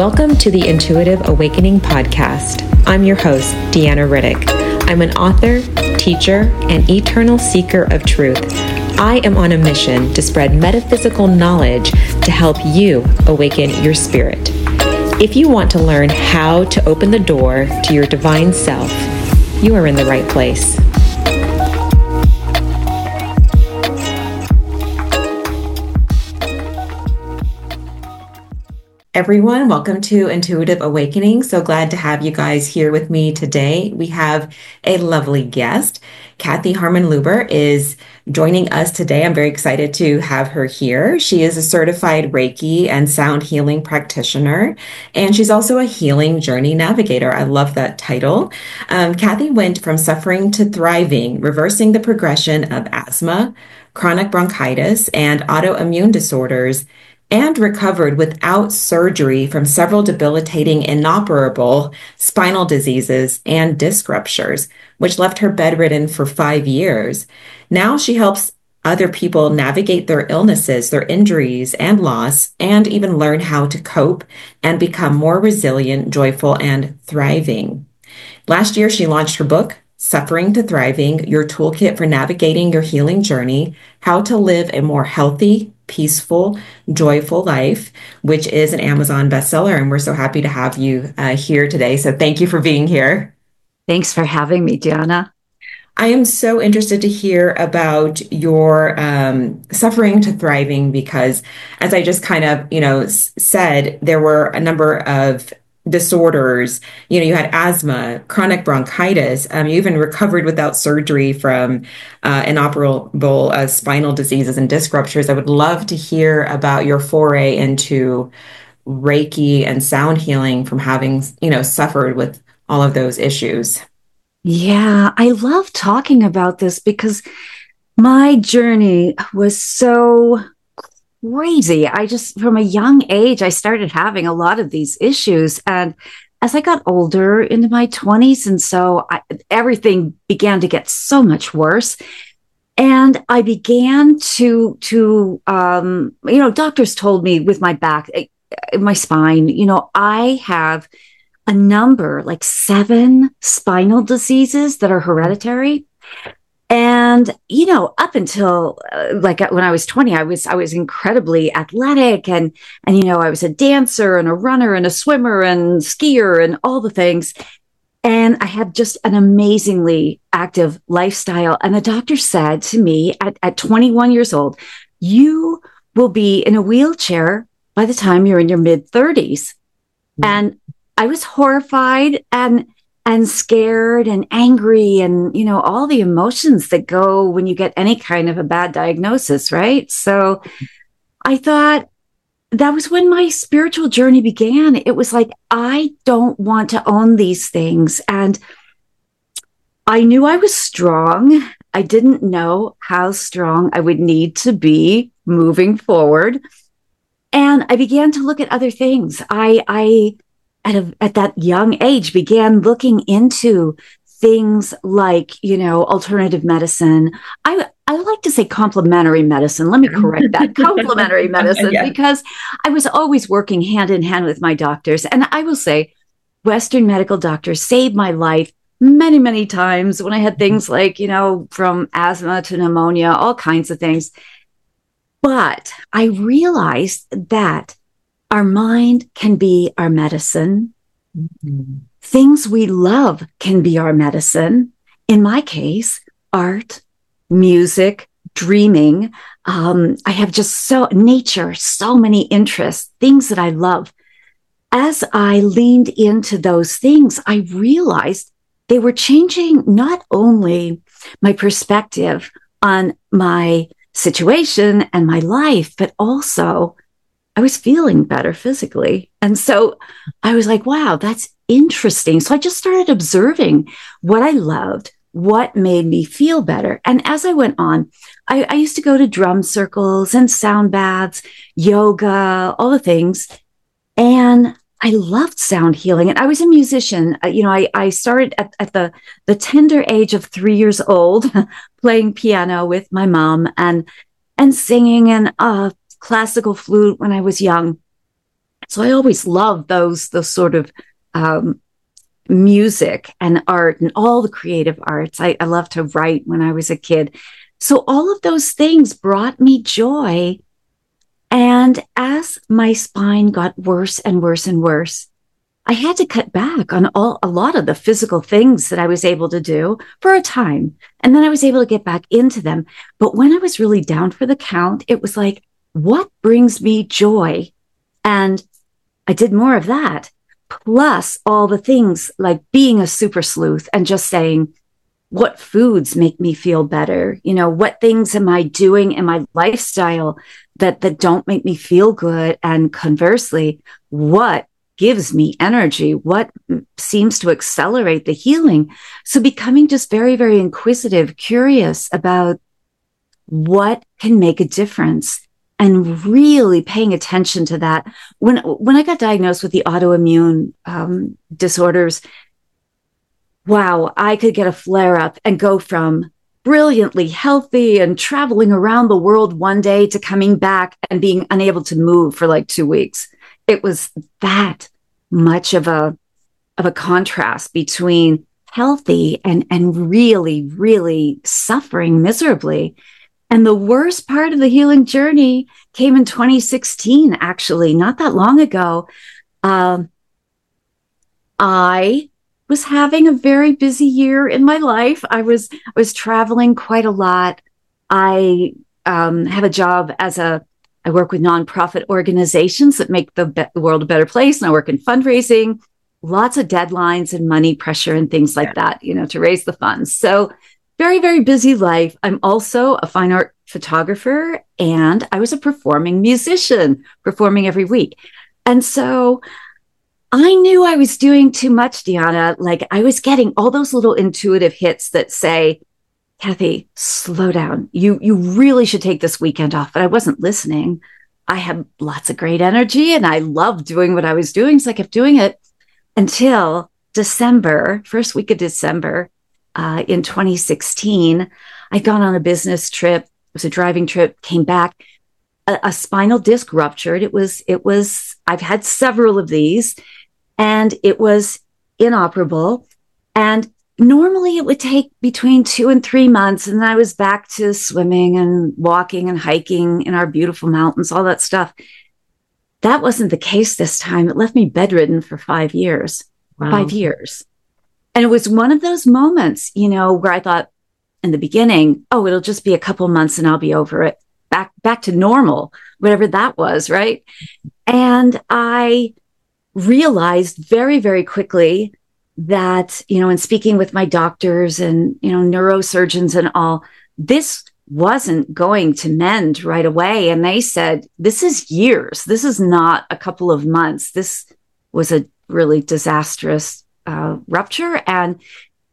Welcome to the Intuitive Awakening Podcast. I'm your host, Deanna Riddick. I'm an author, teacher, and eternal seeker of truth. I am on a mission to spread metaphysical knowledge to help you awaken your spirit. If you want to learn how to open the door to your divine self, you are in the right place. Everyone, welcome to Intuitive Awakening. So glad to have you guys here with me today. We have a lovely guest. Kathy Harmon-Luber is joining us today. I'm very excited to have her here. She is a certified Reiki and sound healing practitioner, and she's also a healing journey navigator. I love that title. Kathy went from suffering to thriving, reversing the progression of asthma, chronic bronchitis, and autoimmune disorders, and recovered without surgery from several debilitating inoperable spinal diseases and disc ruptures, which left her bedridden for 5 years. Now she helps other people navigate their illnesses, their injuries, and loss, and even learn how to cope and become more resilient, joyful, and thriving. Last year, she launched her book, Suffering to Thriving, Your Toolkit for Navigating Your Healing Journey, How to Live a More Healthy, Peaceful, Joyful Life, which is an Amazon bestseller. And we're so happy to have you here today. So thank you for being here. Thanks for having me, Diana. I am so interested to hear about your suffering to thriving, because as I just kind of, said, there were a number of disorders. You had asthma, chronic bronchitis. You even recovered without surgery from inoperable spinal diseases and disc ruptures. I would love to hear about your foray into Reiki and sound healing from having, suffered with all of those issues. Yeah, I love talking about this because my journey was so crazy. From a young age, I started having a lot of these issues. And as I got older into my 20s, and so everything began to get so much worse. And I began to doctors told me with my back, my spine, I have a number, like 7 spinal diseases that are hereditary. And, up until when I was 20, I was incredibly athletic and, I was a dancer and a runner and a swimmer and skier and all the things. And I had just an amazingly active lifestyle. And the doctor said to me at 21 years old, you will be in a wheelchair by the time you're in your mid 30s. Mm-hmm. And I was horrified and scared and angry and, all the emotions that go when you get any kind of a bad diagnosis, right? So I thought that was when my spiritual journey began. It was like, I don't want to own these things. And I knew I was strong. I didn't know how strong I would need to be moving forward. And I began to look at other things. I at that young age, began looking into things like, alternative medicine. I like to say complementary medicine. Let me correct that. Complementary medicine, yeah. Because I was always working hand in hand with my doctors. And I will say, Western medical doctors saved my life many, many times when I had things like, from asthma to pneumonia, all kinds of things. But I realized that our mind can be our medicine. Mm-hmm. Things we love can be our medicine. In my case, art, music, dreaming. I have just nature, so many interests, things that I love. As I leaned into those things, I realized they were changing not only my perspective on my situation and my life, but also I was feeling better physically. And so I was like, wow, that's interesting. So I just started observing what I loved, what made me feel better. And as I went on, I used to go to drum circles and sound baths, yoga, all the things. And I loved sound healing. And I was a musician. I started at the tender age of 3 years old, playing piano with my mom and singing and classical flute when I was young. So I always loved those sort of music and art and all the creative arts. I loved to write when I was a kid. So all of those things brought me joy. And as my spine got worse and worse and worse, I had to cut back on a lot of the physical things that I was able to do for a time. And then I was able to get back into them. But when I was really down for the count, it was like, what brings me joy? And I did more of that, plus all the things like being a super sleuth and just saying, what foods make me feel better? You know, what things am I doing in my lifestyle that don't make me feel good? And conversely, what gives me energy? What seems to accelerate the healing? So becoming just very, very inquisitive, curious about what can make a difference and really paying attention to that. When I got diagnosed with the autoimmune disorders, wow, I could get a flare up and go from brilliantly healthy and traveling around the world one day to coming back and being unable to move for like 2 weeks. It was that much of a contrast between healthy and really, really suffering miserably. And the worst part of the healing journey came in 2016, actually, not that long ago. I was having a very busy year in my life. I was traveling quite a lot. I have a job I work with nonprofit organizations that make the world a better place. And I work in fundraising, lots of deadlines and money pressure and things like that, you know, to raise the funds. So very, very busy life. I'm also a fine art photographer, and I was a performing musician, performing every week. And so I knew I was doing too much, Deanna. Like I was getting all those little intuitive hits that say, Kathy, slow down. You really should take this weekend off. But I wasn't listening. I had lots of great energy and I loved doing what I was doing. So I kept doing it until December, first week of December in 2016. I'd gone on a business trip. It was a driving trip, came back. A spinal disc ruptured. It was, I've had several of these and it was inoperable. And normally it would take between 2 and 3 months. And then I was back to swimming and walking and hiking in our beautiful mountains, all that stuff. That wasn't the case this time. It left me bedridden for 5 years. Wow. 5 years. And it was one of those moments, you know, where I thought in the beginning, oh, it'll just be a couple months and I'll be over it. Back to normal, whatever that was, right? And I realized very, very quickly that, you know, in speaking with my doctors and, you know, neurosurgeons and all, this wasn't going to mend right away. And they said, this is years. This is not a couple of months. This was a really disastrous rupture. And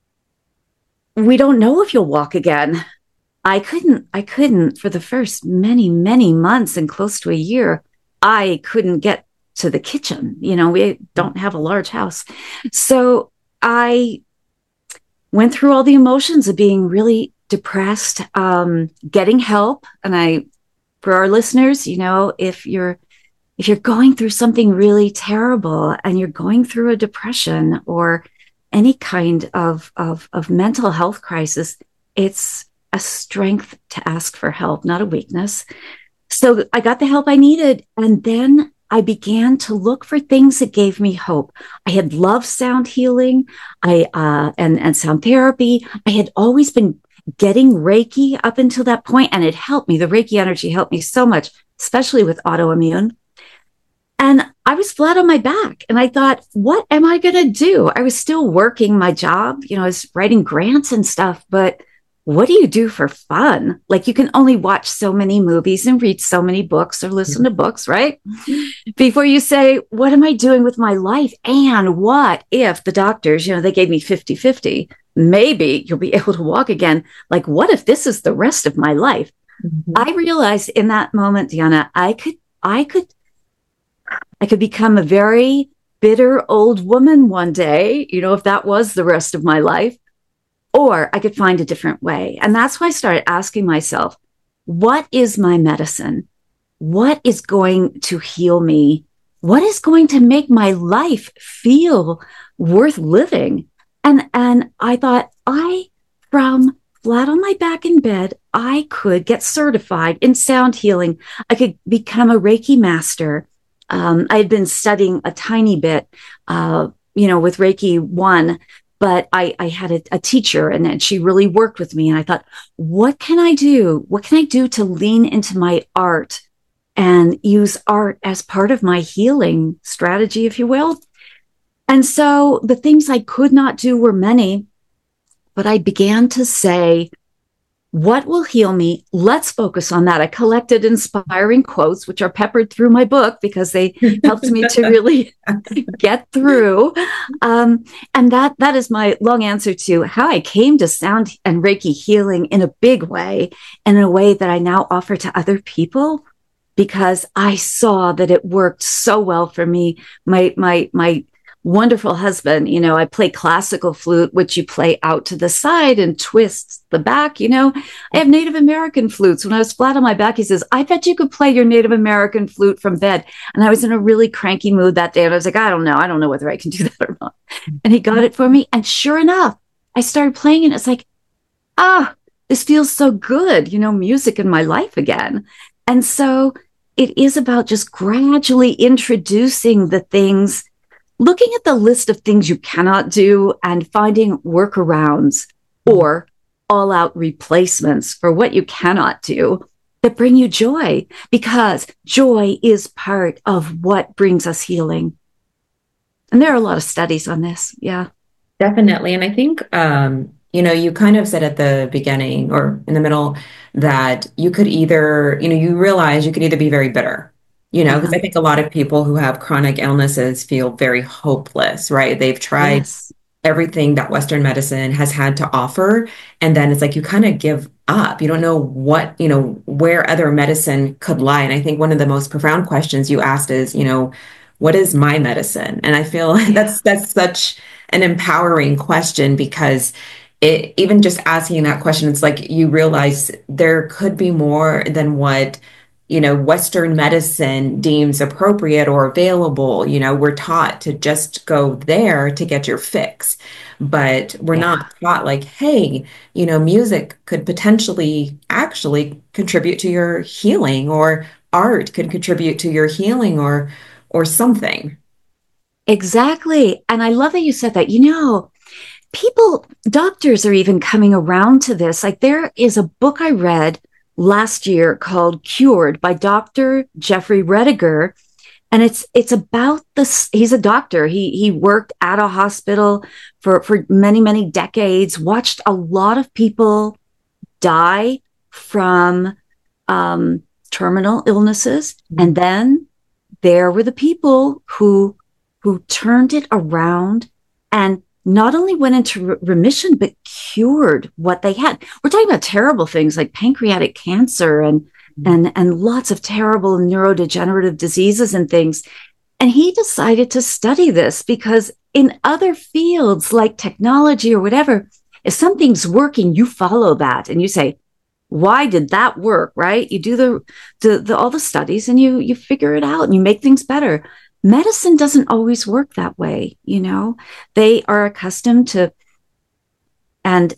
we don't know if you'll walk again. I couldn't for the first many, many months and close to a year, I couldn't get to the kitchen. You know, we don't have a large house. So I went through all the emotions of being really depressed, getting help. And for our listeners, you know, if you're going through something really terrible and you're going through a depression or any kind of mental health crisis, it's a strength to ask for help, not a weakness. So I got the help I needed. And then I began to look for things that gave me hope. I had loved sound healing, and sound therapy. I had always been getting Reiki up until that point, and it helped me. The Reiki energy helped me so much, especially with autoimmune. And I was flat on my back. And I thought, what am I going to do? I was still working my job. You know, I was writing grants and stuff, but what do you do for fun? Like you can only watch so many movies and read so many books or listen to books, right? Before you say, what am I doing with my life? And what if the doctors, you know, they gave me 50-50, maybe you'll be able to walk again. Like, what if this is the rest of my life? Mm-hmm. I realized in that moment, Deanna, I could become a very bitter old woman one day, you know, if that was the rest of my life. Or I could find a different way. And that's why I started asking myself, what is my medicine? What is going to heal me what is going to make my life feel worth living? And I thought, from flat on my back in bed, I could get certified in sound healing. I could become a Reiki master. I had been studying a tiny bit, with Reiki 1, but I had a teacher and she really worked with me. And I thought, what can I do? What can I do to lean into my art and use art as part of my healing strategy, if you will? And so the things I could not do were many, but I began to say, what will heal me? Let's focus on that. I collected inspiring quotes, which are peppered through my book because they helped me to really get through. And that is my long answer to how I came to sound and Reiki healing in a big way, and in a way that I now offer to other people, because I saw that it worked so well for me. My wonderful husband, I play classical flute, which you play out to the side and twists the back. I have Native American flutes. When I was flat on my back, he says, I bet you could play your Native American flute from bed. And I was in a really cranky mood that day. And I was like, I don't know whether I can do that or not. And he got it for me. And sure enough, I started playing and it's like, this feels so good, music in my life again. And so it is about just gradually introducing the things, looking at the list of things you cannot do and finding workarounds or all out replacements for what you cannot do that bring you joy, because joy is part of what brings us healing. And there are a lot of studies on this. Yeah. Definitely. And I think, you kind of said at the beginning or in the middle that you could either, you realize you could either be very bitter, because I think a lot of people who have chronic illnesses feel very hopeless, right? They've tried everything that Western medicine has had to offer. And then it's like you kind of give up. You don't know where other medicine could lie. And I think one of the most profound questions you asked is, what is my medicine? And I feel that's such an empowering question, because even just asking that question, it's like you realize there could be more than what Western medicine deems appropriate or available. We're taught to just go there to get your fix, but we're not taught like, hey, music could potentially actually contribute to your healing, or art could contribute to your healing, or something. Exactly. And I love that you said that. Doctors are even coming around to this. Like, there is a book I read last year called Cured by Dr. Jeffrey Rediger. And it's about this. He's a doctor. He worked at a hospital for many, many decades, watched a lot of people die from terminal illnesses. And then there were the people who turned it around and not only went into remission, but cured what they had. We're talking about terrible things like pancreatic cancer and lots of terrible neurodegenerative diseases and things. And he decided to study this because in other fields like technology or whatever, if something's working, you follow that and you say, why did that work? Right? You do the all the studies and you figure it out and you make things better. Medicine doesn't always work that way. They are accustomed to, and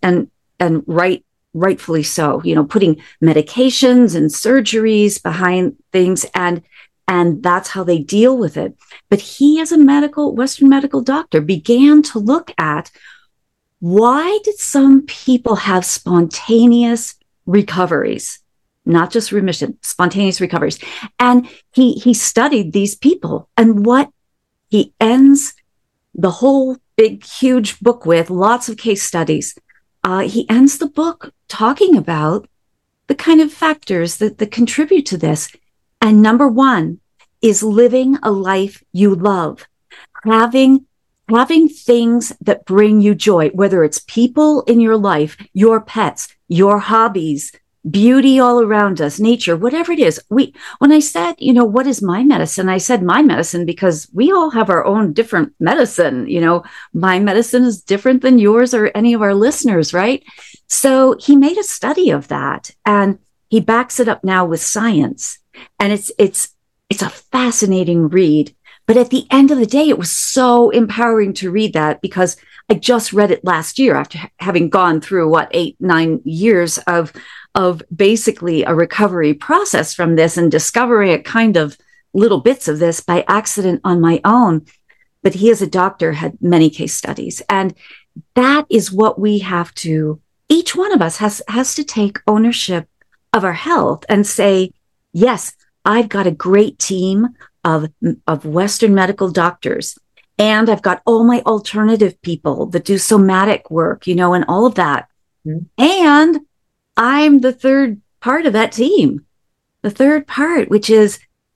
rightfully so, putting medications and surgeries behind things, and that's how they deal with it. But he, as a Western medical doctor, began to look at, why did some people have spontaneous recoveries? Not just remission, spontaneous recoveries. And he studied these people, and what he ends the whole big, huge book with, lots of case studies. He ends the book talking about the kind of factors that contribute to this. And number one is living a life you love, having things that bring you joy, whether it's people in your life, your pets, your hobbies, beauty all around us, nature, whatever it is. When I said, what is my medicine? I said my medicine because we all have our own different medicine. My medicine is different than yours or any of our listeners, right? So he made a study of that and he backs it up now with science. And it's a fascinating read. But at the end of the day, it was so empowering to read that because I just read it last year after having gone through 8, 9 years of basically a recovery process from this and discovering a kind of little bits of this by accident on my own. But he, as a doctor, had many case studies. And that is what we have to, each one of us has to take ownership of our health and say, yes, I've got a great team of Western medical doctors. And I've got all my alternative people that do somatic work, and all of that. Mm-hmm. And I'm the third part of that team, the third part, which is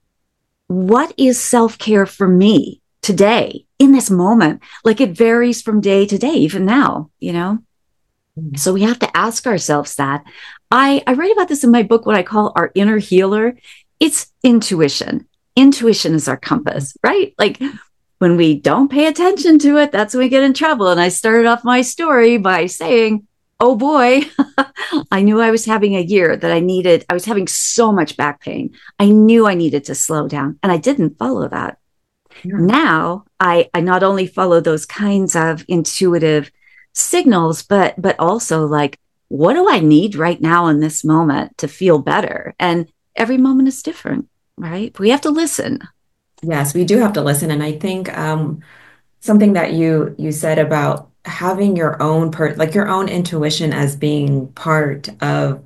what is self-care for me today in this moment? Like it varies from day to day, even now, Mm-hmm. So we have to ask ourselves that. I write about this in my book, what I call our inner healer. It's intuition. Intuition is our compass, right? Like when we don't pay attention to it, that's when we get in trouble. And I started off my story by saying, oh boy, I knew I was having a year that I was having so much back pain. I knew I needed to slow down and I didn't follow that. Yeah. Now I not only follow those kinds of intuitive signals, but also like, what do I need right now in this moment to feel better? And every moment is different, right? We have to listen. Yes, we do have to listen. And I think something that you said about having your own your own intuition as being part of,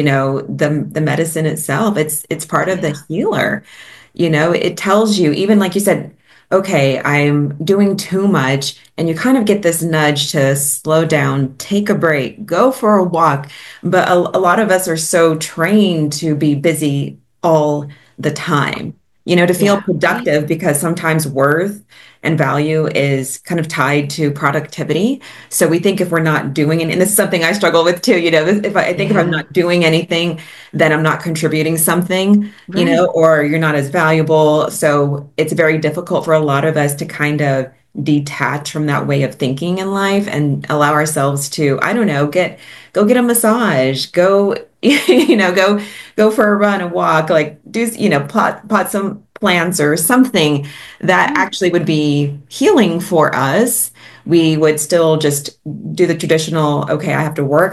the medicine itself. It's part of the healer. It tells you, even like you said, okay, I'm doing too much, and you kind of get this nudge to slow down, take a break, go for a walk. But a lot of us are so trained to be busy all the time, to feel productive, because sometimes worth and value is kind of tied to productivity. So we think if we're not doing it, and this is something I struggle with too, if I'm not doing anything, then I'm not contributing something, right. Or you're not as valuable. So it's very difficult for a lot of us to kind of detach from that way of thinking in life and allow ourselves to, I don't know, go get a massage, go go for a run, a walk, like do, pot some plants or something that actually would be healing for us. We would still just do the traditional, okay, I have to work.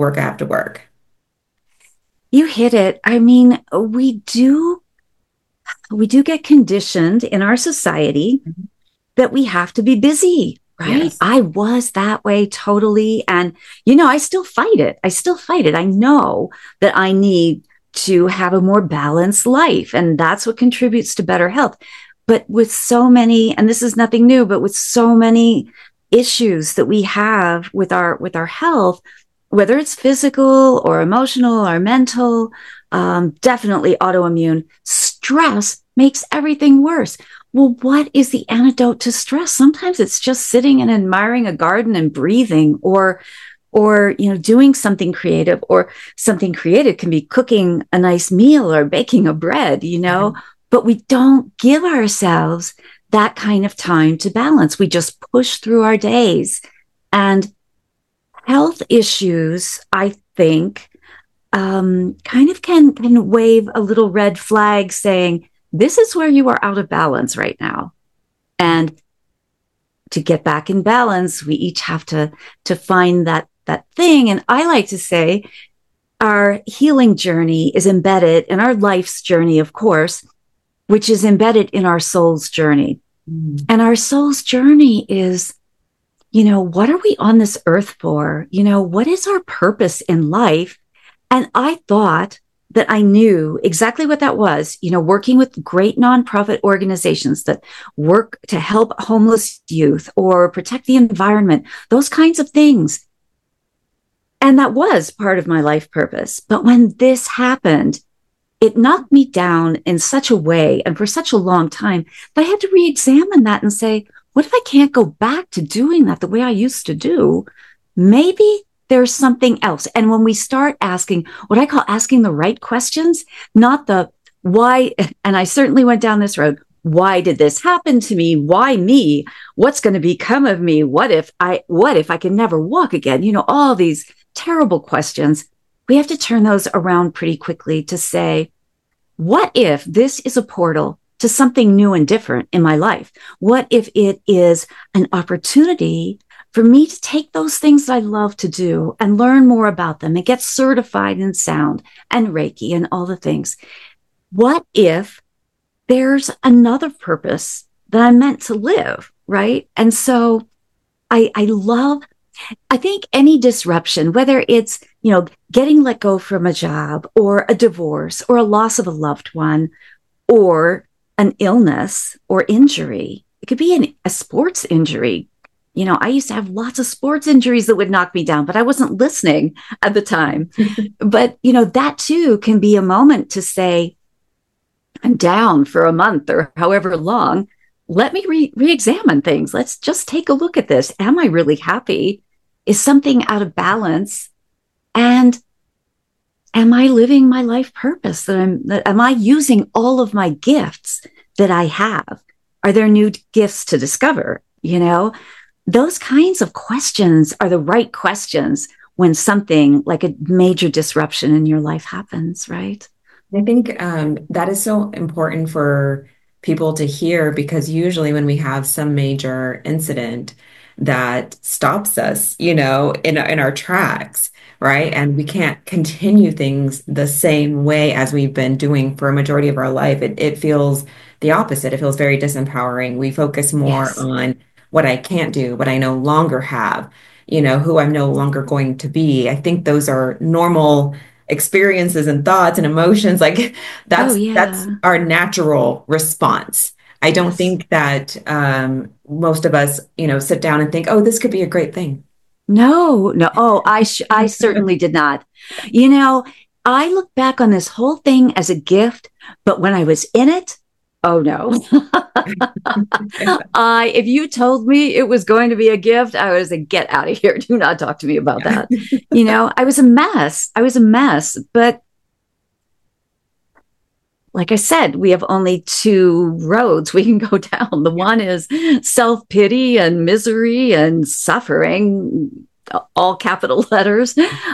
You hit it. I mean, we do get conditioned in our society mm-hmm. that we have to be busy, right? Yes. I was that way totally. And, I still fight it. I know that I need to have a more balanced life. And that's what contributes to better health. But with so many, and this is nothing new, but with so many issues that we have with our health, whether it's physical or emotional or mental, definitely autoimmune, stress makes everything worse. Well, what is the antidote to stress? Sometimes it's just sitting and admiring a garden and breathing, or doing something creative, or something creative can be cooking a nice meal or baking a bread, mm-hmm. But we don't give ourselves that kind of time to balance. We just push through our days. And health issues, I think, kind of can wave a little red flag saying, this is where you are out of balance right now. And to get back in balance, we each have to find that thing. And I like to say our healing journey is embedded in our life's journey, of course, which is embedded in our soul's journey. Mm. And our soul's journey is, what are we on this earth for? What is our purpose in life? And I thought that I knew exactly what that was, working with great nonprofit organizations that work to help homeless youth or protect the environment, those kinds of things. And that was part of my life purpose. But when this happened, it knocked me down in such a way and for such a long time that I had to re-examine that and say, what if I can't go back to doing that the way I used to do? Maybe there's something else. And when we start asking what I call asking the right questions, not the why, and I certainly went down this road. Why did this happen to me? Why me? What's going to become of me? What if I can never walk again? All these terrible questions. We have to turn those around pretty quickly to say, what if this is a portal to something new and different in my life? What if it is an opportunity for me to take those things I love to do and learn more about them and get certified in sound and Reiki and all the things? What if there's another purpose that I'm meant to live, right? And so I think any disruption, whether it's, getting let go from a job or a divorce or a loss of a loved one or an illness or injury, it could be a sports injury. I used to have lots of sports injuries that would knock me down, but I wasn't listening at the time. But, that too can be a moment to say, I'm down for a month or however long. Let me re-examine things. Let's just take a look at this. Am I really happy? Is something out of balance? And am I living my life purpose? Am I using all of my gifts that I have? Are there new gifts to discover? Those kinds of questions are the right questions when something like a major disruption in your life happens, right? I think that is so important for people to hear, because usually when we have some major incident that stops us, in our tracks, right? And we can't continue things the same way as we've been doing for a majority of our life. It feels the opposite. It feels very disempowering. We focus more Yes. on what I can't do, what I no longer have, who I'm no longer going to be. I think those are normal experiences and thoughts and emotions. Like Oh, that's yeah. our natural response. I don't Yes. think that most of us, sit down and think, oh, this could be a great thing. No, no. Oh, I certainly did not. I look back on this whole thing as a gift, but when I was in it, oh no. If you told me it was going to be a gift, I was like, get out of here. Do not talk to me about that. I was a mess. I was a mess. But like I said, we have only two roads we can go down. The one is self-pity and misery and suffering, all capital letters,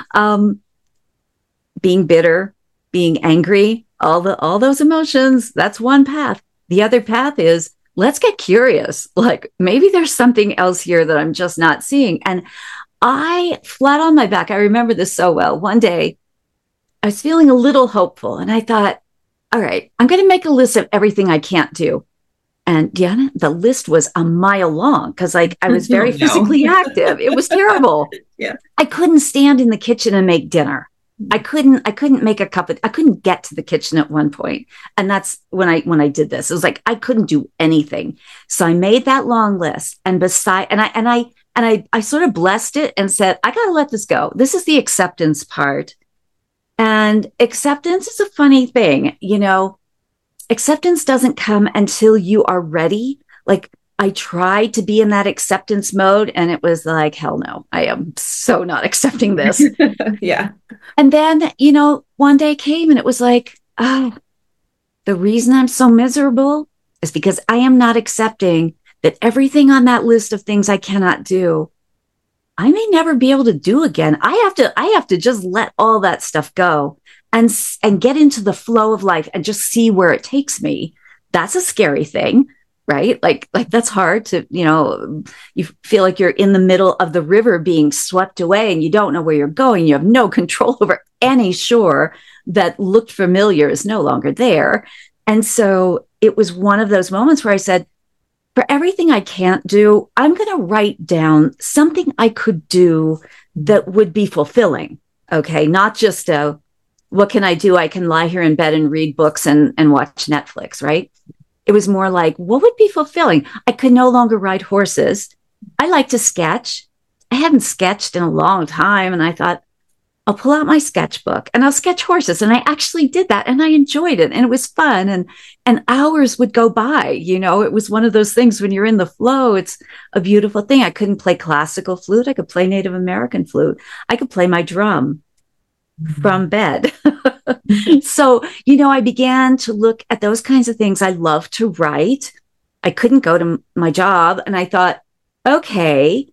being bitter, being angry, all those emotions. That's one path. The other path is, let's get curious. Like maybe there's something else here that I'm just not seeing. And I, flat on my back, I remember this so well. One day I was feeling a little hopeful and I thought, all right, I'm going to make a list of everything I can't do. And Deanna, the list was a mile long because I was Oh, very no. physically active. It was terrible. Yeah. I couldn't stand in the kitchen and make dinner. I couldn't make I couldn't get to the kitchen at one point. And that's when I did this. It was like I couldn't do anything. So I made that long list and I sort of blessed it and said, I got to let this go. This is the acceptance part. And acceptance is a funny thing, acceptance doesn't come until you are ready. Like I tried to be in that acceptance mode and it was like, hell no, I am so not accepting this. Yeah. And then, one day came and it was like, oh, the reason I'm so miserable is because I am not accepting that everything on that list of things I cannot do, I may never be able to do again. I have to just let all that stuff go and get into the flow of life and just see where it takes me. That's a scary thing, right? Like that's hard to, you feel like you're in the middle of the river being swept away and you don't know where you're going. You have no control over any shore that looked familiar is no longer there. And so it was one of those moments where I said, for everything I can't do, I'm going to write down something I could do that would be fulfilling. Okay. Not just what can I do? I can lie here in bed and read books and watch Netflix, right? It was more like, what would be fulfilling? I could no longer ride horses. I like to sketch. I hadn't sketched in a long time. And I thought, I'll pull out my sketchbook and I'll sketch horses. And I actually did that and I enjoyed it and it was fun. And hours would go by, it was one of those things when you're in the flow, it's a beautiful thing. I couldn't play classical flute. I could play Native American flute. I could play my drum from bed. So, I began to look at those kinds of things. I love to write. I couldn't go to my job. And I thought, okay,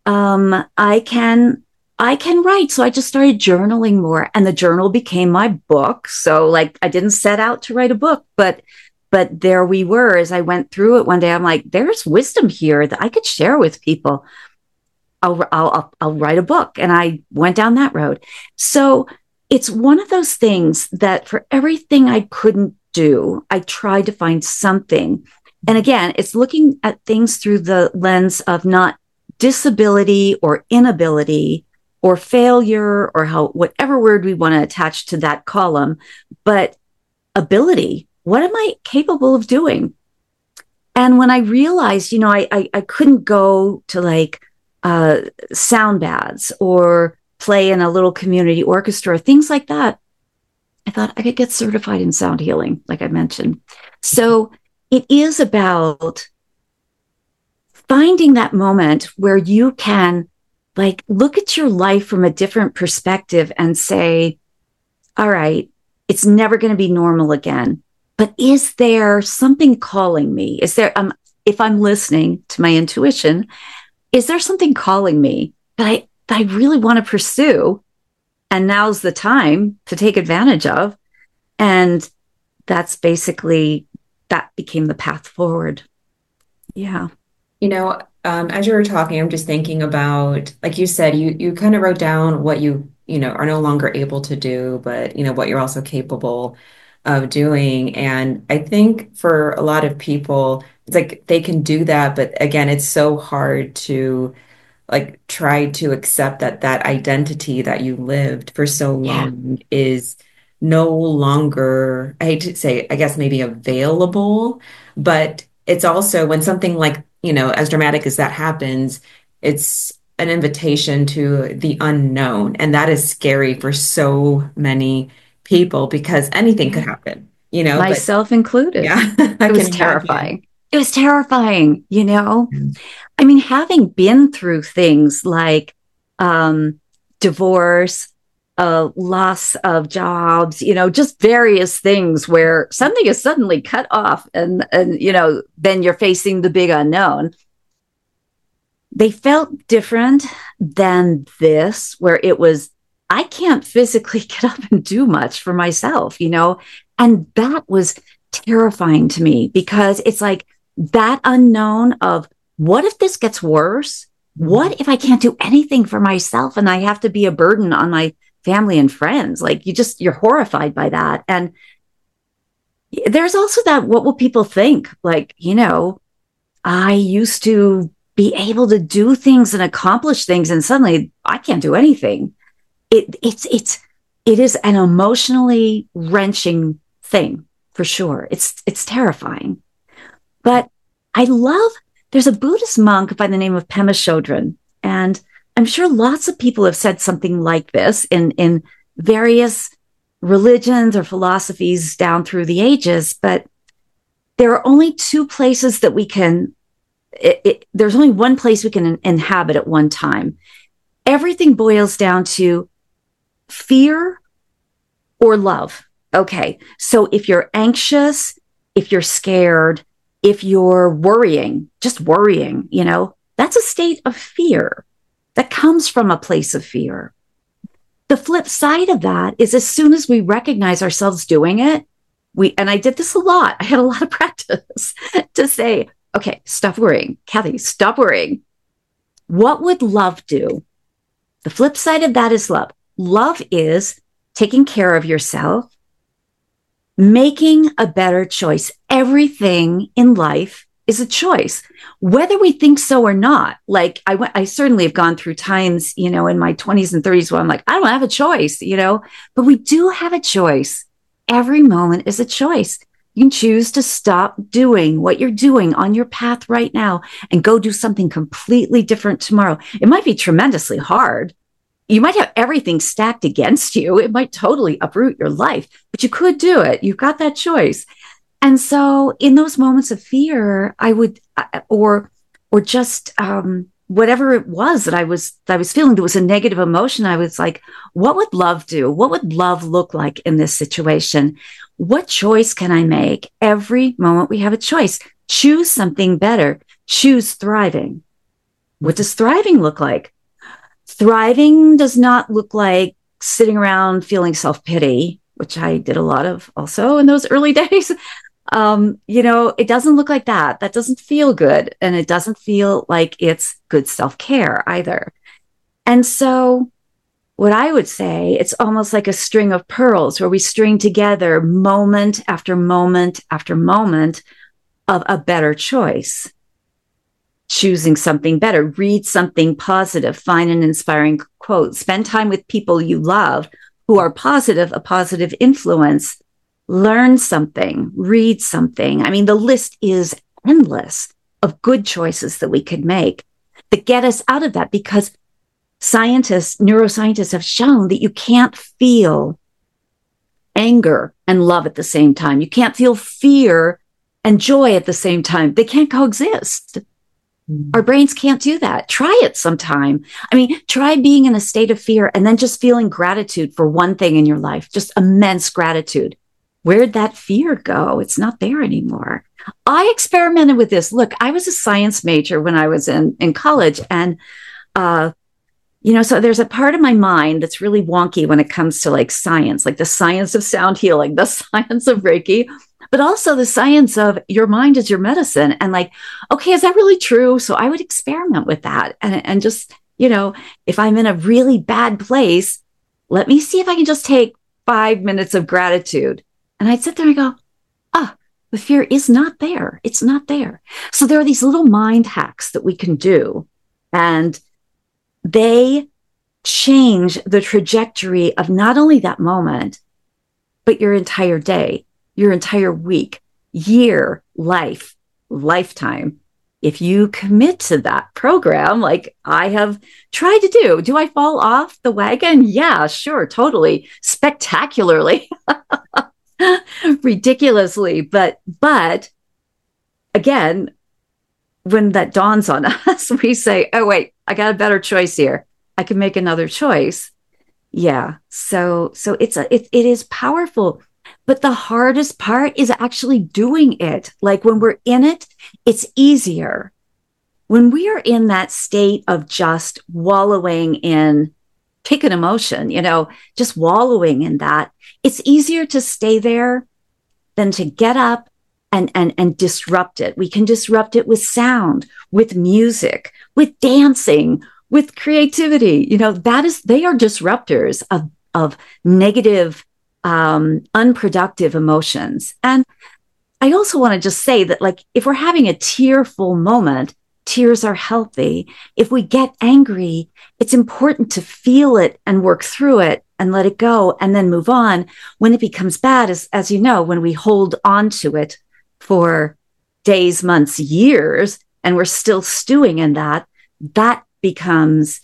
I can write. So I just started journaling more and the journal became my book. So like I didn't set out to write a book, but But there we were. As I went through it one day, I'm like, there's wisdom here that I could share with people. I'll write a book. And I went down that road. So it's one of those things that for everything I couldn't do, I tried to find something. And again, it's looking at things through the lens of not disability or inability or failure or whatever word we want to attach to that column, but ability. What am I capable of doing? And when I realized, I couldn't go to like sound baths or play in a little community orchestra, things like that, I thought I could get certified in sound healing, like I mentioned. So it is about finding that moment where you can like look at your life from a different perspective and say, all right, it's never going to be normal again. But is there something calling me? Is there, if I'm listening to my intuition, is there something calling me that I really want to pursue? And now's the time to take advantage of. And that's basically, that became the path forward. Yeah. As you were talking, I'm just thinking about, like you said, you kind of wrote down what are no longer able to do, but what you're also capable of doing. And I think for a lot of people, it's like they can do that, but again, it's so hard to like try to accept that identity that you lived for so long is no longer, I hate to say, I guess maybe available, but it's also when something like, as dramatic as that happens, it's an invitation to the unknown. And that is scary for so many people because anything could happen, myself included. Yeah, it was terrifying. It was terrifying, I mean, having been through things like divorce, loss of jobs, just various things where something is suddenly cut off and then you're facing the big unknown. They felt different than this, where it was, I can't physically get up and do much for myself, and that was terrifying to me because it's like that unknown of what if this gets worse? What if I can't do anything for myself and I have to be a burden on my family and friends? Like you're horrified by that. And there's also that, what will people think? Like, I used to be able to do things and accomplish things and suddenly I can't do anything. It is an emotionally wrenching thing for sure. It's terrifying. But there's a Buddhist monk by the name of Pema Chodron, and I'm sure lots of people have said something like this in various religions or philosophies down through the ages, but there are only two places that we can, there's only one place we can inhabit at one time. Everything boils down to fear or love. Okay, so if you're anxious, if you're scared, if you're worrying, just worrying, that's a state of fear that comes from a place of fear. The flip side of that is as soon as we recognize ourselves doing it, and I did this a lot. I had a lot of practice to say, okay, stop worrying. Kathy, stop worrying. What would love do? The flip side of that is love. Love is taking care of yourself, making a better choice. Everything in life is a choice, whether we think so or not. Like I certainly have gone through times, in my 20s and 30s where I'm like, I don't have a choice, but we do have a choice. Every moment is a choice. You can choose to stop doing what you're doing on your path right now and go do something completely different tomorrow. It might be tremendously hard. You might have everything stacked against you. It might totally uproot your life, but you could do it. You've got that choice. And so in those moments of fear, I would, or just whatever it was that I was feeling that was a negative emotion, I was like, what would love do? What would love look like in this situation? What choice can I make? Every moment we have a choice. Choose something better. Choose thriving. What does thriving look like? Thriving does not look like sitting around feeling self-pity, which I did a lot of also in those early days. It doesn't look like that. That doesn't feel good. And it doesn't feel like it's good self care either. And so, what I would say, it's almost like a string of pearls where we string together moment after moment after moment of a better choice, choosing something better, read something positive, find an inspiring quote, spend time with people you love who are positive, a positive influence, learn something, read something. I mean, the list is endless of good choices that we could make that get us out of that, because neuroscientists have shown that you can't feel anger and love at the same time. You can't feel fear and joy at the same time. They can't coexist. Our brains can't do that. Try it sometime. I mean, try being in a state of fear and then just feeling gratitude for one thing in your life, just immense gratitude. Where'd that fear go? It's not there anymore. I experimented with this. Look, I was a science major when I was in college. And, so there's a part of my mind that's really wonky when it comes to like science, like the science of sound healing, the science of Reiki, but also the science of your mind is your medicine. And like, okay, is that really true? So I would experiment with that and just, if I'm in a really bad place, let me see if I can just take 5 minutes of gratitude. And I'd sit there and go, the fear is not there. It's not there. So there are these little mind hacks that we can do, and they change the trajectory of not only that moment, but your entire day, your entire week, year, life, lifetime. If you commit to that program, like I have tried to do, do I fall off the wagon? Yeah, sure, totally, spectacularly, ridiculously. But again, when that dawns on us, we say, oh, wait, I got a better choice here. I can make another choice. Yeah. So it is powerful. But the hardest part is actually doing it. Like when we're in it, it's easier. When we are in that state of just wallowing in, pick an emotion, just wallowing in that, it's easier to stay there than to get up and disrupt it. We can disrupt it with sound, with music, with dancing, with creativity. They are disruptors of negative, unproductive emotions. And I also want to just say that, like, if we're having a tearful moment, tears are healthy. If we get angry, it's important to feel it and work through it and let it go and then move on. When it becomes bad, as you know, when we hold on to it for days, months, years, and we're still stewing in that becomes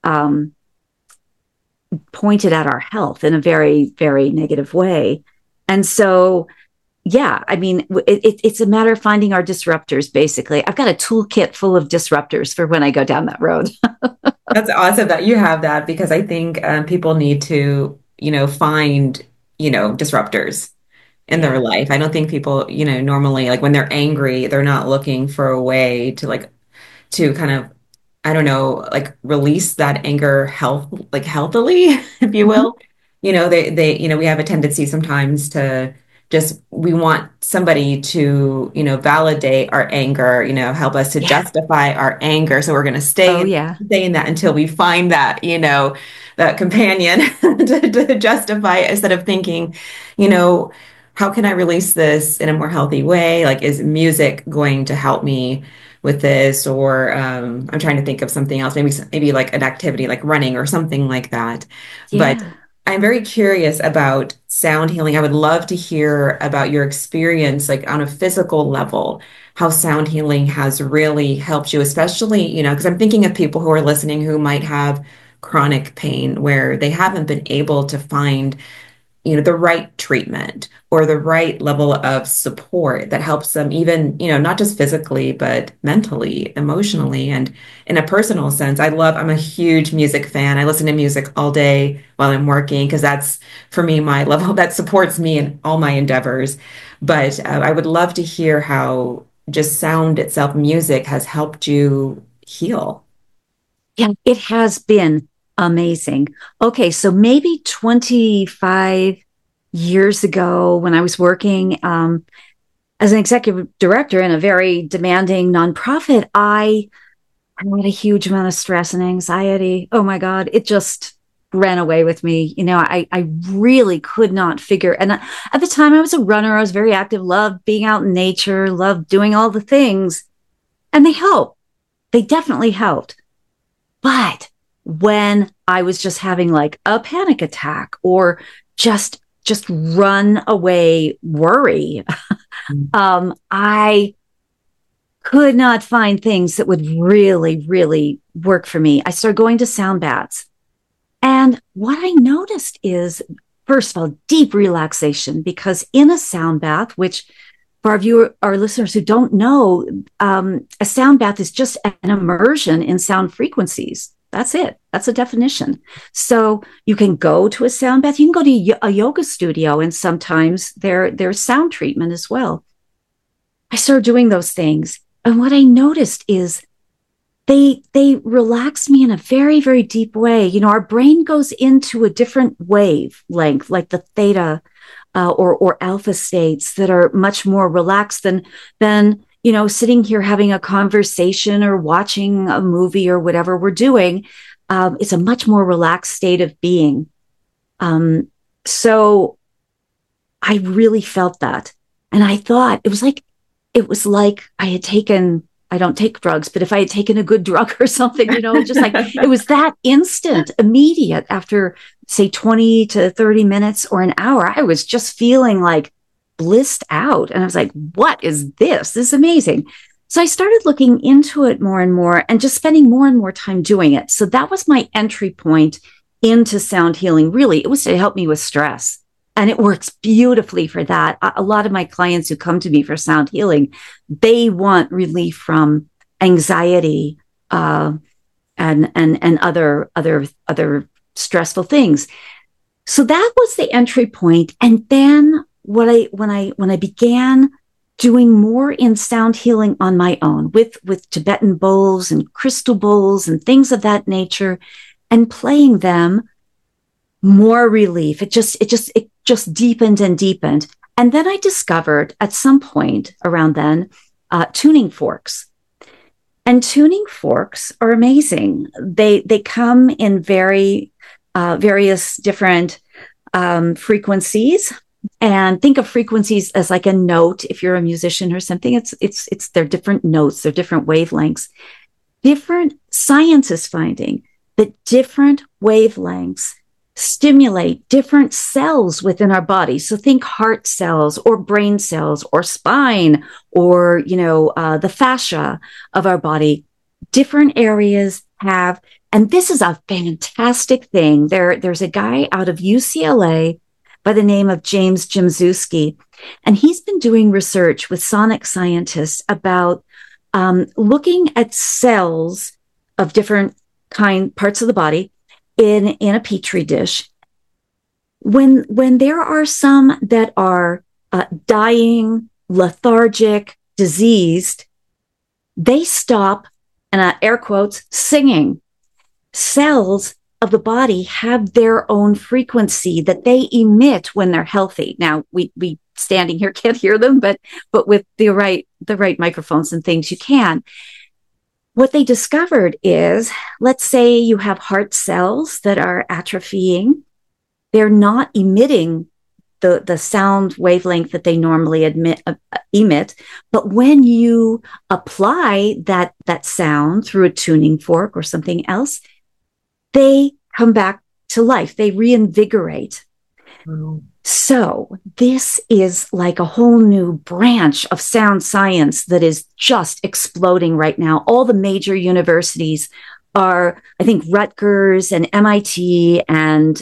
pointed at our health in a very, very negative way. And so, yeah, I mean, it's a matter of finding our disruptors, basically. I've got a toolkit full of disruptors for when I go down that road. That's awesome that you have that, because I think people need to, find, disruptors in their life. I don't think people, normally, like when they're angry, they're not looking for a way to kind of, I don't know, like release that anger healthily, if you Mhm. will. We have a tendency sometimes to we want somebody to, validate our anger, help us to Yeah. justify our anger. So we're going to Oh, yeah. stay in that until we find that, that companion to justify it, instead of thinking, you know, how can I release this in a more healthy way? Like, is music going to help me with this? Or I'm trying to think of something else, maybe like an activity like running or something like that. But Yeah. I'm very curious about sound healing. I would love to hear about your experience, like on a physical level, how sound healing has really helped you, especially, because I'm thinking of people who are listening who might have chronic pain where they haven't been able to find, the right treatment or the right level of support that helps them, even, not just physically, but mentally, emotionally, and in a personal sense. I'm a huge music fan. I listen to music all day while I'm working, because that's, for me, my level that supports me in all my endeavors. But I would love to hear how just sound itself, music, has helped you heal. Yeah, it has been amazing. Okay, so maybe 25 years ago when I was working, as an executive director in a very demanding nonprofit, I had a huge amount of stress and anxiety. Oh my God, it just ran away with me. I really could not figure. And at the time I was a runner, I was very active, loved being out in nature, loved doing all the things. And they help. They definitely helped. But when I was just having like a panic attack or just run away worry, I could not find things that would really, really work for me. I started going to sound baths. And what I noticed is, first of all, deep relaxation, because in a sound bath, which for our listeners who don't know, a sound bath is just an immersion in sound frequencies. That's it. That's a definition. So you can go to a sound bath. You can go to a yoga studio, and sometimes there's sound treatment as well. I started doing those things. And what I noticed is they relax me in a very, very deep way. Our brain goes into a different wavelength, like the theta or alpha states that are much more relaxed than sitting here having a conversation or watching a movie or whatever we're doing. It's a much more relaxed state of being. So I really felt that. And I thought it was like I had taken, I don't take drugs, but if I had taken a good drug or something, just like it was that instant, immediate after, say, 20 to 30 minutes or an hour, I was just feeling like blissed out. And I was like, what is this? This is amazing. So I started looking into it more and more and just spending more and more time doing it. So that was my entry point into sound healing. Really, it was to help me with stress. And it works beautifully for that. A lot of my clients who come to me for sound healing, they want relief from anxiety and other stressful things. So that was the entry point. And then when I began doing more in sound healing on my own with Tibetan bowls and crystal bowls and things of that nature, and playing them, more relief. It just deepened and deepened. And then I discovered at some point around then, tuning forks. And tuning forks are amazing. They come in various different frequencies. And think of frequencies as like a note. If you're a musician or something, it's they're different notes, they're different wavelengths. Different science is finding that different wavelengths stimulate different cells within our body. So think heart cells or brain cells or spine or, the fascia of our body. Different areas have, and this is a fantastic thing. There's a guy out of UCLA by the name of James Jimzewski, and he's been doing research with sonic scientists about looking at cells of different parts of the body in a petri dish. When there are some that are dying, lethargic, diseased, they stop, and air quotes, singing. Cells of the body have their own frequency that they emit when they're healthy. Now, we standing here can't hear them, but with the right microphones and things, you can. What they discovered is, let's say you have heart cells that are atrophying. They're not emitting the sound wavelength that they normally emit. But when you apply that sound through a tuning fork or something else, they come back to life. They reinvigorate. Oh. So this is like a whole new branch of sound science that is just exploding right now. All the major universities are, I think, Rutgers and MIT and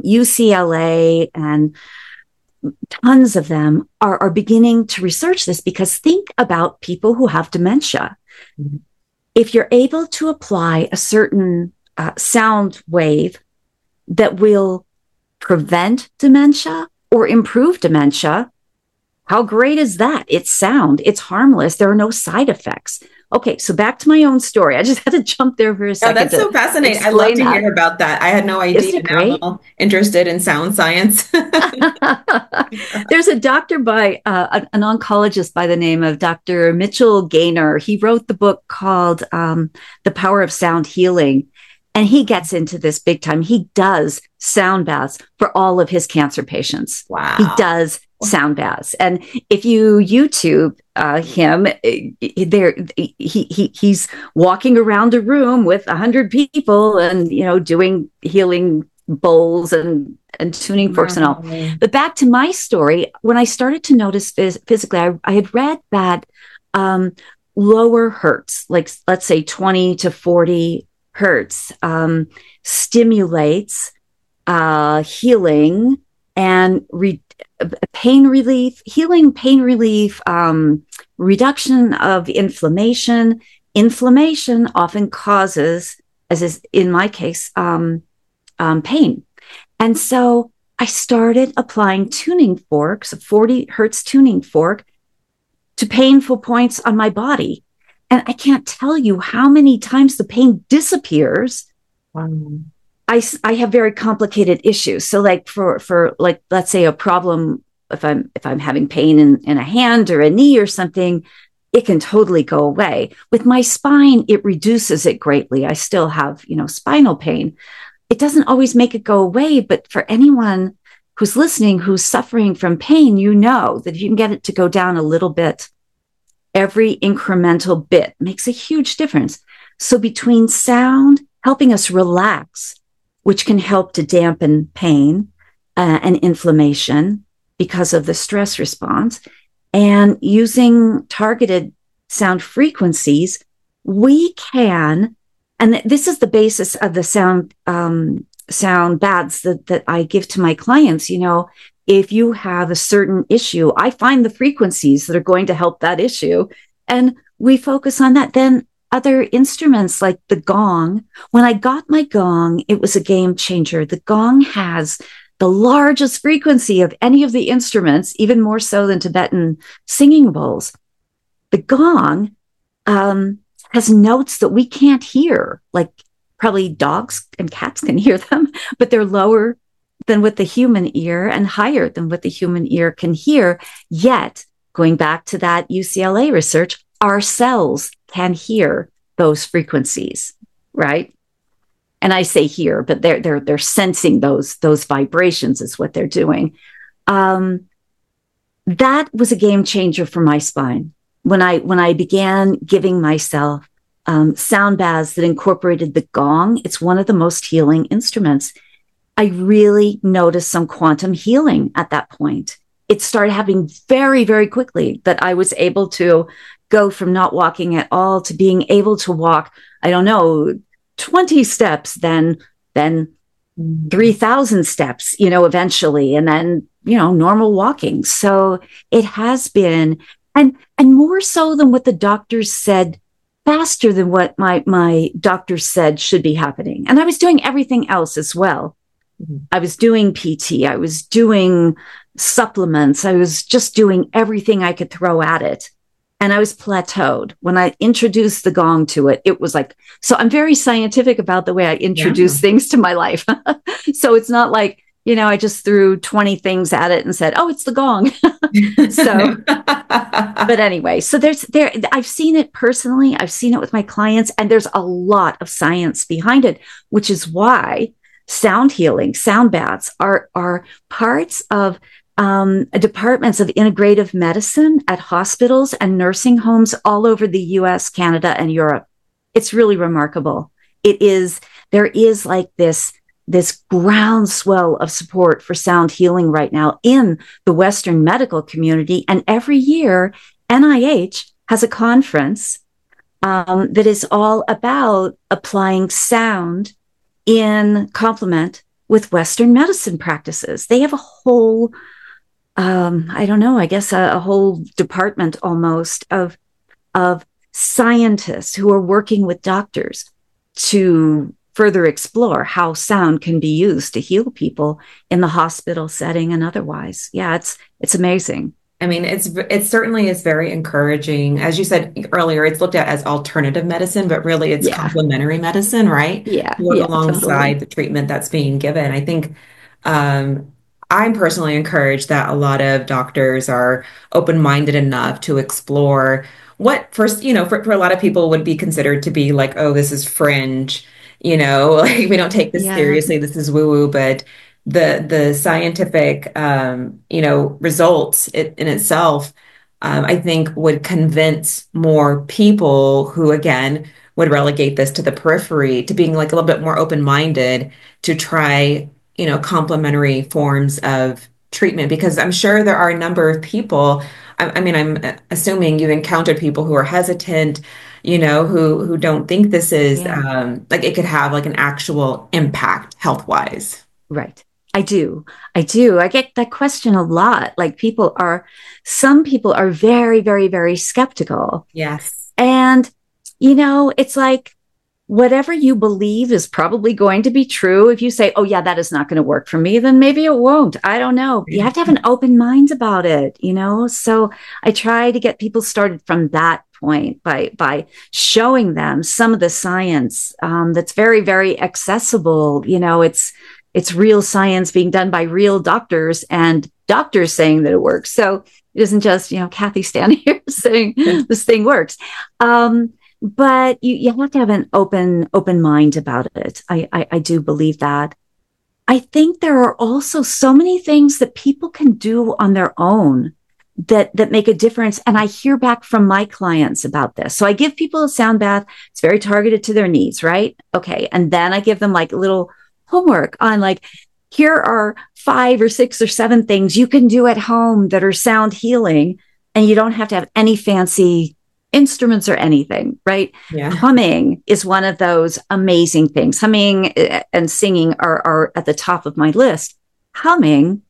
UCLA, and tons of them are beginning to research this, because think about people who have dementia. Mm-hmm. If you're able to apply a certain sound wave that will prevent dementia or improve dementia, how great is that? It's sound, it's harmless, there are no side effects. Okay, so back to my own story. I just had to jump there for a Oh, second that's to so fascinating. I'd love explain to that. hear about that. I had no Isn't idea. it Now I'm great? all interested in sound science. There's a doctor by an oncologist by the name of Dr. Mitchell Gaynor. He wrote the book called The Power of Sound Healing. And he gets into this big time. He does sound baths for all of his cancer patients. He Wow. does sound baths. And if you YouTube him, he's walking around a room with 100 people and, doing healing bowls and tuning forks and all. Wow. But back to my story, when I started to notice physically, I had read that lower hertz, like let's say 20 to 40 hertz, stimulates healing and pain relief, healing, pain relief, reduction of inflammation. Inflammation often causes, as is in my case, pain. And so I started applying tuning forks, a 40 hertz tuning fork, to painful points on my body. And I can't tell you how many times the pain disappears. Wow. I have very complicated issues. So like for like, let's say a problem, if I'm having pain in a hand or a knee or something, it can totally go away. With my spine, it reduces it greatly. I still have, spinal pain. It doesn't always make it go away, but for anyone who's listening, who's suffering from pain, that if you can get it to go down a little bit, every incremental bit makes a huge difference. So between sound helping us relax, which can help to dampen pain and inflammation because of the stress response, and using targeted sound frequencies, we can, and this is the basis of the sound baths that I give to my clients. If you have a certain issue, I find the frequencies that are going to help that issue, and we focus on that. Then other instruments like the gong, when I got my gong, it was a game changer. The gong has the largest frequency of any of the instruments, even more so than Tibetan singing bowls. The gong has notes that we can't hear, like probably dogs and cats can hear them, but they're lower than what the human ear and higher than what the human ear can hear. Yet, going back to that UCLA research, our cells can hear those frequencies, right? And I say hear, but they're sensing those vibrations is what they're doing. That was a game changer for my spine. When I began giving myself sound baths that incorporated the gong, it's one of the most healing instruments. I really noticed some quantum healing at that point. It started happening very, very quickly that I was able to go from not walking at all to being able to walk, 20 steps, then 3,000 steps, eventually, and then, normal walking. So it has been, and more so than what the doctors said, faster than what my doctors said should be happening. And I was doing everything else as well. I was doing PT. I was doing supplements. I was just doing everything I could throw at it. And I was plateaued. When I introduced the gong to it, it was like, so I'm very scientific about the way I introduce things to my life. So it's not like, I just threw 20 things at it and said, oh, it's the gong. So, but anyway, so I've seen it personally. I've seen it with my clients, and there's a lot of science behind it, which is why sound healing, sound baths are parts of departments of integrative medicine at hospitals and nursing homes all over the US, Canada, and Europe. It's really remarkable. There is like this groundswell of support for sound healing right now in the Western medical community. And every year, NIH has a conference that is all about applying sound in complement with Western medicine practices. They have a whole, a whole department almost of scientists who are working with doctors to further explore how sound can be used to heal people in the hospital setting and otherwise. Yeah, it's amazing. I mean, it certainly is very encouraging. As you said earlier, it's looked at as alternative medicine, but really it's Yeah. complementary medicine, right? Yeah. To work Yeah. Totally. alongside the treatment that's being given. I think um, I'm personally encouraged that a lot of doctors are open-minded enough to explore what first, for a lot of people would be considered to be like, oh, this is fringe, like we don't take this Yeah. seriously, this is woo-woo, but the scientific results in itself I think would convince more people who again would relegate this to the periphery to being like a little bit more open-minded to try complementary forms of treatment because I'm sure there are a number of people I mean I'm assuming you've encountered people who are hesitant who don't think this is Yeah. like it could have like an actual impact health wise. Right. I do. I do. I get that question a lot. Like some people are very, very, very skeptical. Yes. And, it's like whatever you believe is probably going to be true. If you say, oh, yeah, that is not going to work for me, then maybe it won't. I don't know. You have to have an open mind about it. So I try to get people started from that point by showing them some of the science that's very, very accessible. It's real science being done by real doctors and doctors saying that it works. So it isn't just, Kathy standing here saying this thing works. But you have to have an open mind about it. I do believe that. I think there are also so many things that people can do on their own that make a difference. And I hear back from my clients about this. So I give people a sound bath. It's very targeted to their needs, right? Okay. And then I give them like a little homework on like, here are 5 or 6 or 7 things you can do at home that are sound healing. And you don't have to have any fancy instruments or anything, right? Yeah. Humming is one of those amazing things. Humming and singing are at the top of my list. Humming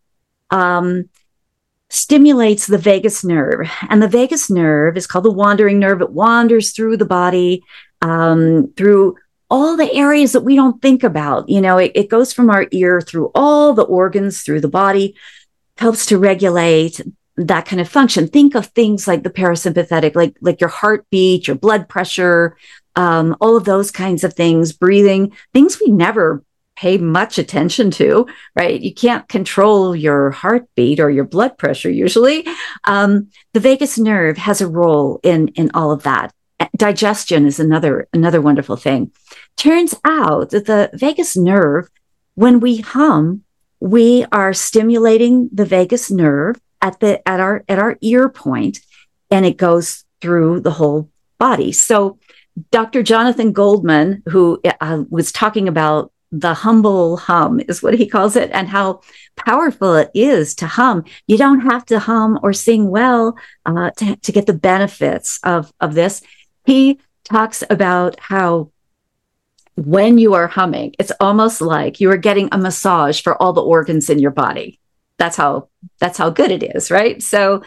stimulates the vagus nerve, and the vagus nerve is called the wandering nerve. It wanders through the body, through all the areas that we don't think about. It goes from our ear through all the organs, through the body, helps to regulate that kind of function. Think of things like the parasympathetic, like your heartbeat, your blood pressure, all of those kinds of things, breathing, things we never pay much attention to, right? You can't control your heartbeat or your blood pressure usually. The vagus nerve has a role in all of that. Digestion is another wonderful thing. Turns out that the vagus nerve, when we hum, we are stimulating the vagus nerve at our ear point, and it goes through the whole body. So Dr. Jonathan Goldman, who was talking about the humble hum, is what he calls it, and how powerful it is to hum. You don't have to hum or sing well to get the benefits of this. He talks about how when you are humming, it's almost like you are getting a massage for all the organs in your body. That's how good it is, right? So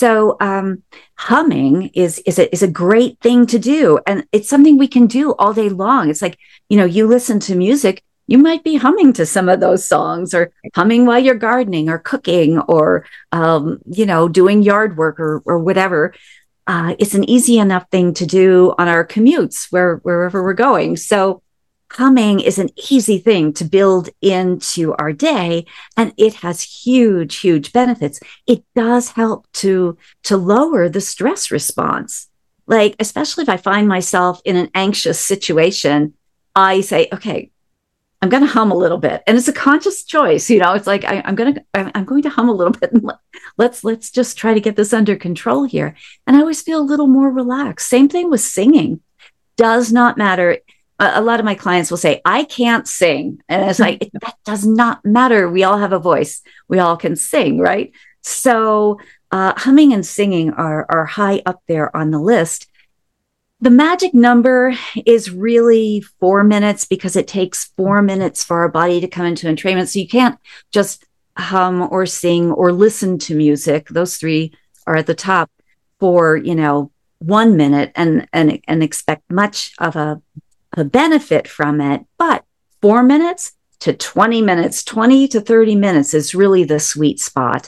humming is a great thing to do, and it's something we can do all day long. It's like, you listen to music, you might be humming to some of those songs, or humming while you're gardening or cooking, or doing yard work or whatever. It's an easy enough thing to do on our commutes wherever we're going. So humming is an easy thing to build into our day, and it has huge, huge benefits. It does help to lower the stress response. Like, especially if I find myself in an anxious situation, I say, okay, I'm going to hum a little bit. And it's a conscious choice. It's like, I'm going to hum a little bit, and let's just try to get this under control here. And I always feel a little more relaxed. Same thing with singing. Does not matter. A lot of my clients will say, I can't sing. And it's like, that does not matter. We all have a voice. We all can sing, right? So humming and singing are high up there on the list. The magic number is really 4 minutes, because it takes 4 minutes for our body to come into entrainment. So you can't just hum or sing or listen to music. Those 3 are at the top for, 1 minute and expect much of a benefit from it. But 4 minutes to 20 minutes, 20 to 30 minutes is really the sweet spot,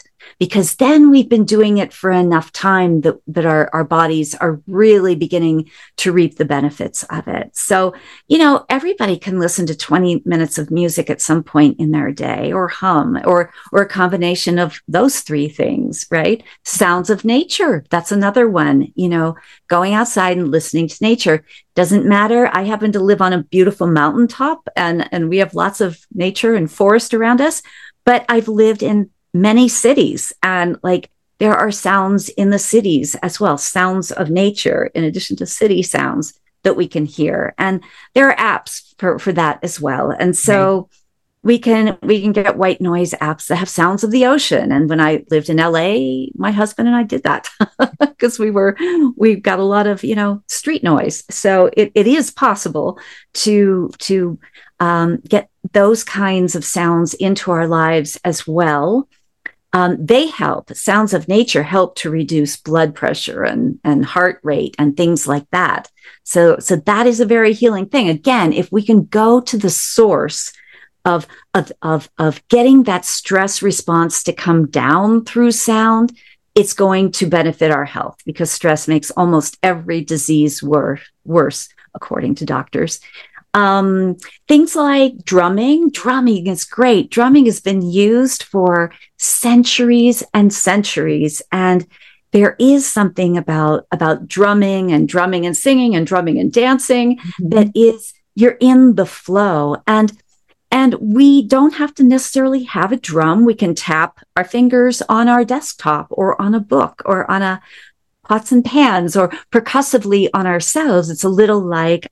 because then we've been doing it for enough time that our bodies are really beginning to reap the benefits of it. So, everybody can listen to 20 minutes of music at some point in their day, or hum, or a combination of those three things, right? Sounds of nature. That's another one, going outside and listening to nature. Doesn't matter. I happen to live on a beautiful mountaintop, and we have lots of nature and forest around us, but I've lived in many cities, and there are sounds in the cities as well, sounds of nature in addition to city sounds that we can hear. And there are apps for that as well. And so we can get white noise apps that have sounds of the ocean. And when I lived in LA, my husband and I did that because we've got a lot of, street noise. So it is possible to get those kinds of sounds into our lives as well. They help. Sounds of nature help to reduce blood pressure and heart rate and things like that. So that is a very healing thing. Again, if we can go to the source of getting that stress response to come down through sound, it's going to benefit our health, because stress makes almost every disease worse, according to doctors. Things like drumming is great. Drumming has been used for centuries and centuries. And there is something about drumming and singing and drumming and dancing that is, you're in the flow. And we don't have to necessarily have a drum. We can tap our fingers on our desktop or on a book or on a pots and pans, or percussively on ourselves. It's a little like,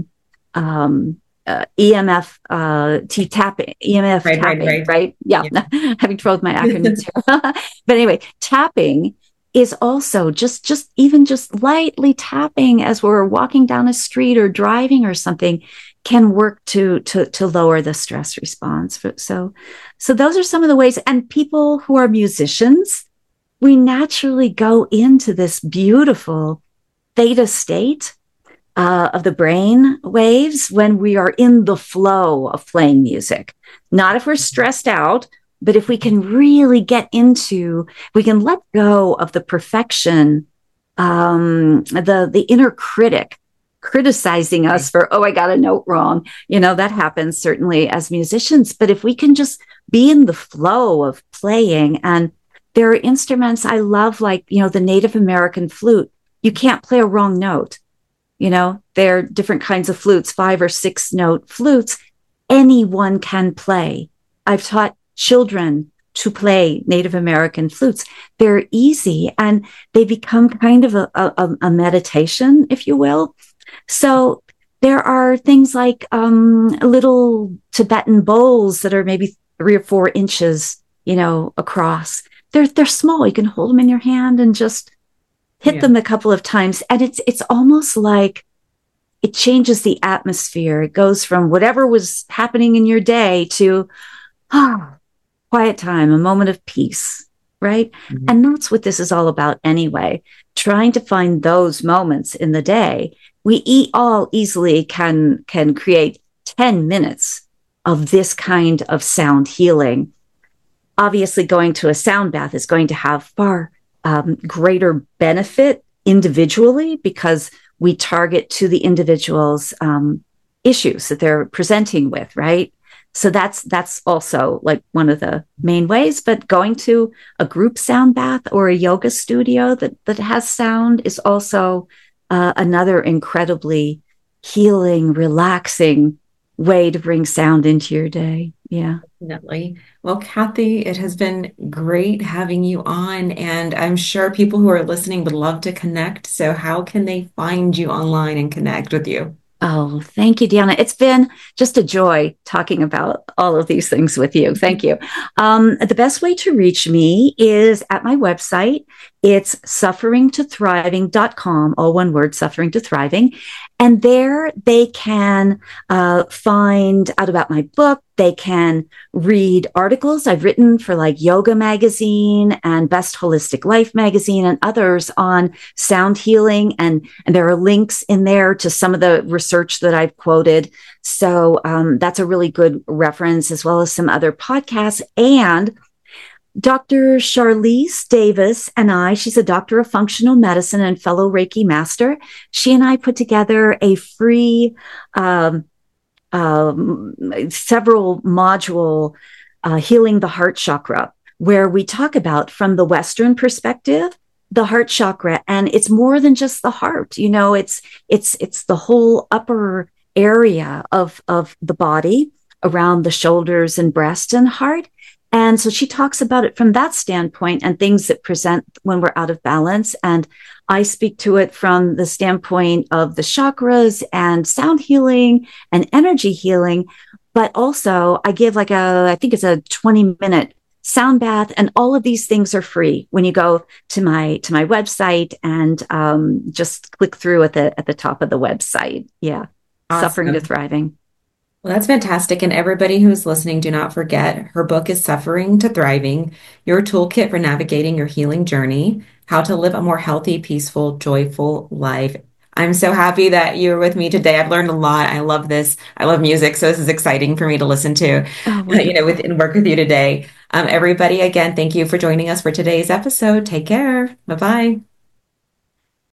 EMF tapping, right? Yeah. Having trouble with my acronyms here. But anyway, tapping is also just lightly tapping as we're walking down a street or driving or something can work to lower the stress response. So those are some of the ways. And people who are musicians, we naturally go into this beautiful theta state of the brain waves when we are in the flow of playing music. Not if we're stressed out, but if we can really we can let go of the perfection, the inner critic criticizing us for, I got a note wrong. That happens certainly as musicians. But if we can just be in the flow of playing, and there are instruments I love, like, the Native American flute. You can't play a wrong note. There are different kinds of flutes, 5 or 6 note flutes. Anyone can play. I've taught children to play Native American flutes. They're easy, and they become kind of a meditation, if you will. So there are things like little Tibetan bowls that are maybe 3 or 4 inches, across. They're small. You can hold them in your hand and just hit them a couple of times. And it's almost like it changes the atmosphere. It goes from whatever was happening in your day to, quiet time, a moment of peace, right? Mm-hmm. And that's what this is all about anyway, trying to find those moments in the day. We all easily can create 10 minutes of this kind of sound healing. Obviously, going to a sound bath is going to have far greater benefit individually, because we target to the individual's issues that they're presenting with, right? So that's also like one of the main ways. But going to a group sound bath or a yoga studio that has sound is also another incredibly healing, relaxing way to bring sound into your day. Yeah. Definitely. Well, Kathy, it has been great having you on, and I'm sure people who are listening would love to connect. So how can they find you online and connect with you? Oh, thank you, Deanna. It's been just a joy talking about all of these things with you. Thank you. The best way to reach me is at my website. It's sufferingtothriving.com, all one word, suffering to thriving. And there they can find out about my book. They can read articles I've written for like Yoga Magazine and Best Holistic Life Magazine and others on sound healing. And there are links in there to some of the research that I've quoted. So that's a really good reference, as well as some other podcasts. And Dr. Charlize Davis and I, she's a doctor of functional medicine and fellow Reiki master. She and I put together a free um, several module healing the heart chakra, where we talk about from the Western perspective the heart chakra, and it's more than just the heart. You know, it's the whole upper area of the body around the shoulders and breast and heart. And so she talks about it from that standpoint and things that present when we're out of balance. And I speak to it from the standpoint of the chakras and sound healing and energy healing. But also, I give I think it's a 20-minute sound bath, and all of these things are free when you go to my website and just click through at the top of the website. Yeah, Suffering to Awesome. Thriving. Well, that's fantastic. And everybody who's listening, do not forget her book is Suffering to Thriving, Your Toolkit for Navigating Your Healing Journey, How to Live a More Healthy, Peaceful, Joyful Life. I'm so happy that you're with me today. I've learned a lot. I love this. I love music. So this is exciting for me to listen to, Oh, with wonderful. and work with you today. Everybody, again, thank you for joining us for today's episode. Take care. Bye bye.